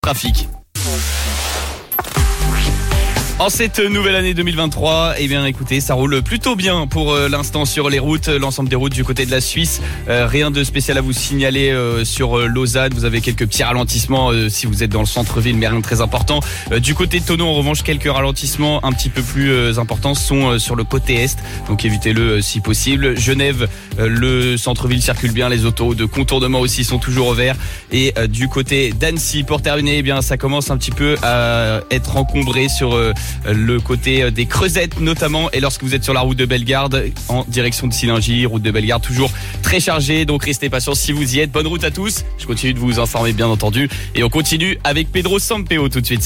trafic. En cette nouvelle année 2023, eh bien écoutez, ça roule plutôt bien pour l'instant sur les routes, l'ensemble des routes du côté de la Suisse. Rien de spécial à vous signaler sur Lausanne. Vous avez quelques petits ralentissements si vous êtes dans le centre-ville, mais rien de très important. Du côté de Thonon, en revanche, quelques ralentissements un petit peu plus importants sont sur le côté est, donc évitez-le si possible. Genève, le centre-ville circule bien, les autos de contournement aussi sont toujours au vert. Et du côté d'Annecy, pour terminer, eh bien ça commence un petit peu à être encombré sur le côté des Creusettes notamment, et lorsque vous êtes sur la route de Bellegarde en direction de Sillingy, route de Bellegarde toujours très chargée, donc restez patients si vous y êtes. Bonne route à tous, je continue de vous informer bien entendu, et on continue avec Pedro Sampaio tout de suite.